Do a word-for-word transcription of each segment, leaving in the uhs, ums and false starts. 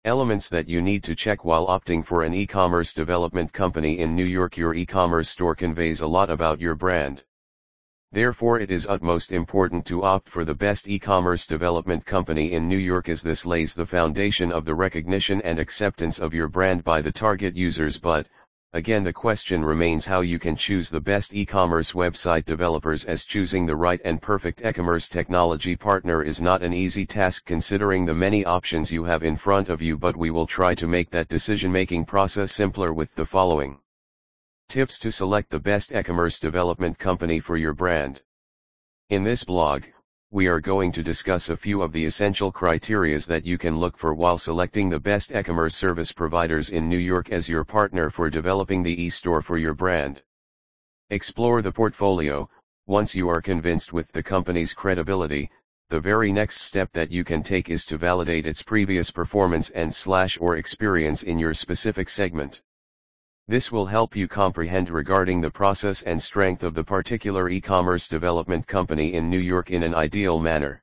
Elements that you need to check while opting for an e-commerce development company in New York. Your e-commerce store conveys a lot about your brand. Therefore, it is utmost important to opt for the best e-commerce development company in New York, as this lays the foundation of the recognition and acceptance of your brand by the target users. But, again, the question remains how you can choose the best e-commerce website developers, as choosing the right and perfect e-commerce technology partner is not an easy task considering the many options you have in front of you, but we will try to make that decision-making process simpler with the following tips to select the best e-commerce development company for your brand. In this blog, we are going to discuss a few of the essential criteria that you can look for while selecting the best e-commerce service providers in New York as your partner for developing the e-store for your brand. Explore the portfolio. Once you are convinced with the company's credibility, the very next step that you can take is to validate its previous performance and slash or experience in your specific segment. This will help you comprehend regarding the process and strength of the particular e-commerce development company in New York in an ideal manner.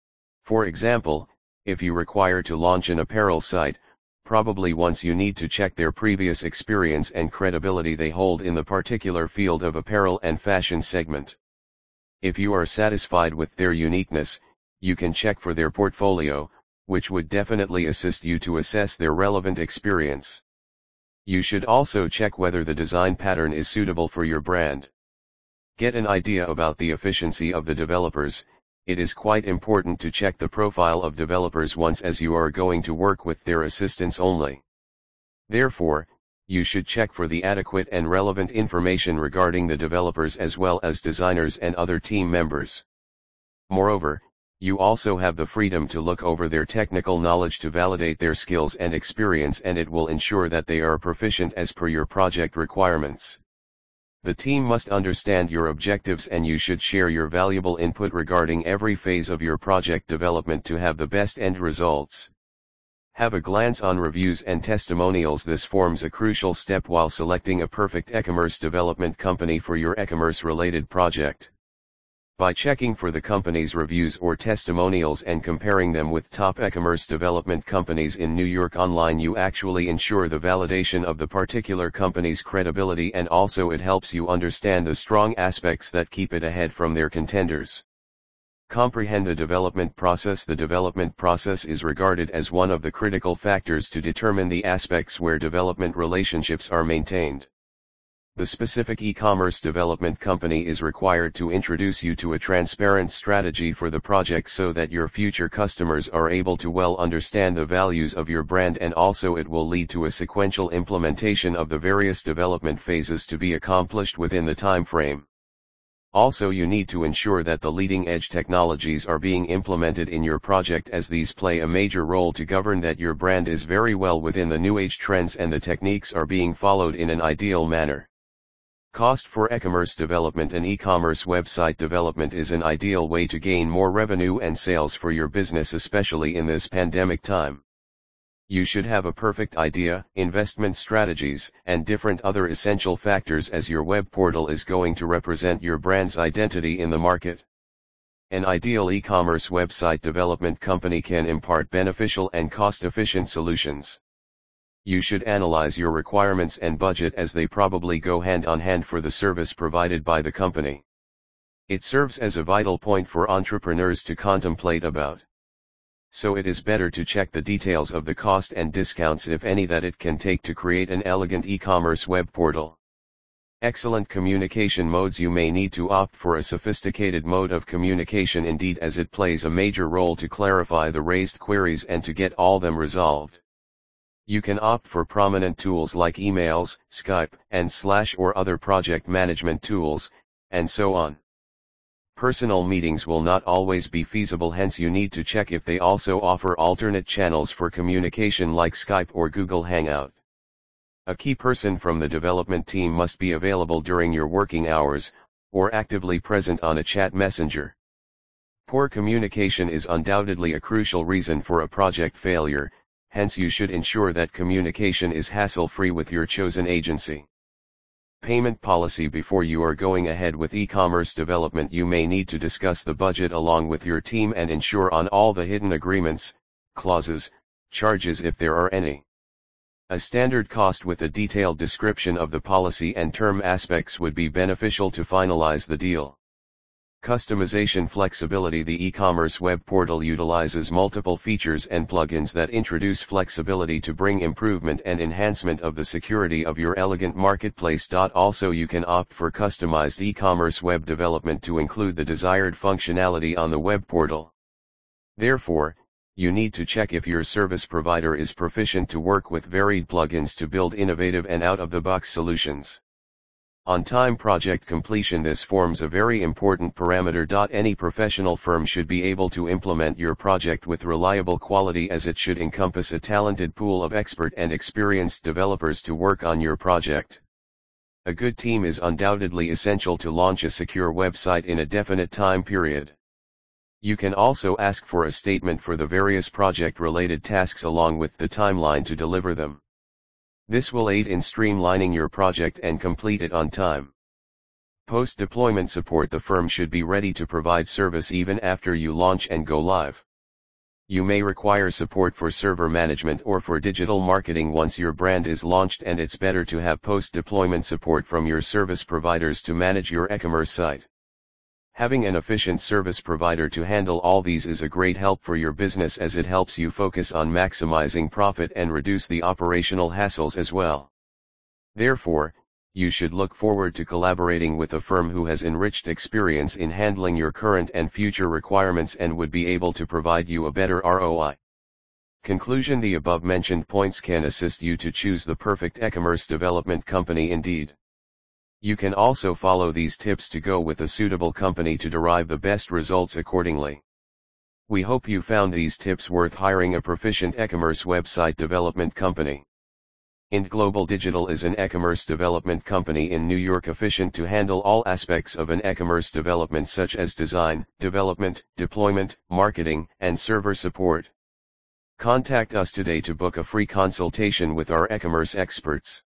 For example, if you require to launch an apparel site, probably once you need to check their previous experience and credibility they hold in the particular field of apparel and fashion segment. If you are satisfied with their uniqueness, you can check for their portfolio, which would definitely assist you to assess their relevant experience. You should also check whether the design pattern is suitable for your brand. Get an idea about the efficiency of the developers. It is quite important to check the profile of developers once, as you are going to work with their assistance only. Therefore, you should check for the adequate and relevant information regarding the developers as well as designers and other team members. Moreover, you also have the freedom to look over their technical knowledge to validate their skills and experience, and it will ensure that they are proficient as per your project requirements. The team must understand your objectives, and you should share your valuable input regarding every phase of your project development to have the best end results. Have a glance on reviews and testimonials. This forms a crucial step while selecting a perfect e-commerce development company for your e-commerce related project. By checking for the company's reviews or testimonials and comparing them with top e-commerce development companies in New York online, you actually ensure the validation of the particular company's credibility, and also it helps you understand the strong aspects that keep it ahead from their contenders. Comprehend the development process. The development process is regarded as one of the critical factors to determine the aspects where development relationships are maintained. The specific e-commerce development company is required to introduce you to a transparent strategy for the project so that your future customers are able to well understand the values of your brand, and also it will lead to a sequential implementation of the various development phases to be accomplished within the time frame. Also, you need to ensure that the leading edge technologies are being implemented in your project, as these play a major role to govern that your brand is very well within the new age trends and the techniques are being followed in an ideal manner. Cost for e-commerce development. An e-commerce website development is an ideal way to gain more revenue and sales for your business, especially in this pandemic time. You should have a perfect idea, investment strategies, and different other essential factors, as your web portal is going to represent your brand's identity in the market. An ideal e-commerce website development company can impart beneficial and cost-efficient solutions. You should analyze your requirements and budget, as they probably go hand on hand for the service provided by the company. It serves as a vital point for entrepreneurs to contemplate about. So it is better to check the details of the cost and discounts, if any, that it can take to create an elegant e-commerce web portal. Excellent communication modes. You may need to opt for a sophisticated mode of communication indeed, as it plays a major role to clarify the raised queries and to get all them resolved. You can opt for prominent tools like emails, Skype, and Slash, or other project management tools, and so on. Personal meetings will not always be feasible, hence you need to check if they also offer alternate channels for communication like Skype or Google Hangout. A key person from the development team must be available during your working hours, or actively present on a chat messenger. Poor communication is undoubtedly a crucial reason for a project failure, hence you should ensure that communication is hassle-free with your chosen agency. Payment policy. Before you are going ahead with e-commerce development, you may need to discuss the budget along with your team and ensure on all the hidden agreements, clauses, charges if there are any. A standard cost with a detailed description of the policy and term aspects would be beneficial to finalize the deal. Customization flexibility. The e-commerce web portal utilizes multiple features and plugins that introduce flexibility to bring improvement and enhancement of the security of your elegant marketplace. Also, you can opt for customized e-commerce web development to include the desired functionality on the web portal. Therefore, you need to check if your service provider is proficient to work with varied plugins to build innovative and out-of-the-box solutions. On-time project completion. This forms a very important parameter. Any professional firm should be able to implement your project with reliable quality, as it should encompass a talented pool of expert and experienced developers to work on your project. A good team is undoubtedly essential to launch a secure website in a definite time period. You can also ask for a statement for the various project-related tasks along with the timeline to deliver them. This will aid in streamlining your project and complete it on time. Post-deployment support. The firm should be ready to provide service even after you launch and go live. You may require support for server management or for digital marketing once your brand is launched, and it's better to have post-deployment support from your service providers to manage your e-commerce site. Having an efficient service provider to handle all these is a great help for your business, as it helps you focus on maximizing profit and reduce the operational hassles as well. Therefore, you should look forward to collaborating with a firm who has enriched experience in handling your current and future requirements and would be able to provide you a better R O I. Conclusion. The above-mentioned points can assist you to choose the perfect e-commerce development company indeed. You can also follow these tips to go with a suitable company to derive the best results accordingly. We hope you found these tips worth hiring a proficient e-commerce website development company. Int Global Digital is an e-commerce development company in New York, efficient to handle all aspects of an e-commerce development such as design, development, deployment, marketing, and server support. Contact us today to book a free consultation with our e-commerce experts.